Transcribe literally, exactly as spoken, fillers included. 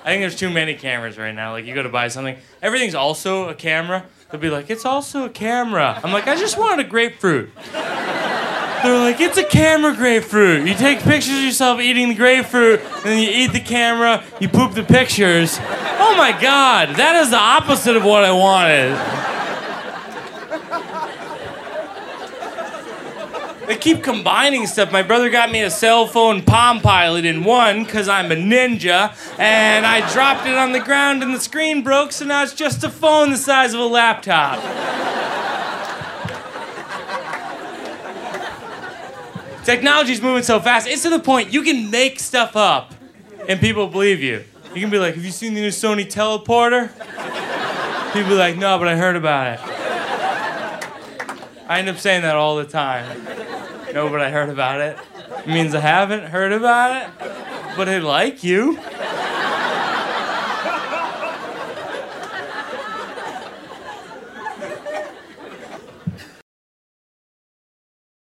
I think there's too many cameras right now. Like, you go to buy something, everything's also a camera. They'll be like, it's also a camera. I'm like, I just wanted a grapefruit. They're like, it's a camera grapefruit. You take pictures of yourself eating the grapefruit, and then you eat the camera, you poop the pictures. Oh my God, that is the opposite of what I wanted. They keep combining stuff. My brother got me a cell phone Palm Pilot in one because I'm a ninja, and I dropped it on the ground and the screen broke, so now it's just a phone the size of a laptop. Technology's moving so fast, it's to the point you can make stuff up and people believe you. You can be like, have you seen the new Sony teleporter? People be like, no, but I heard about it. I end up saying that all the time. No, but I heard about it. It means I haven't heard about it, but I like you.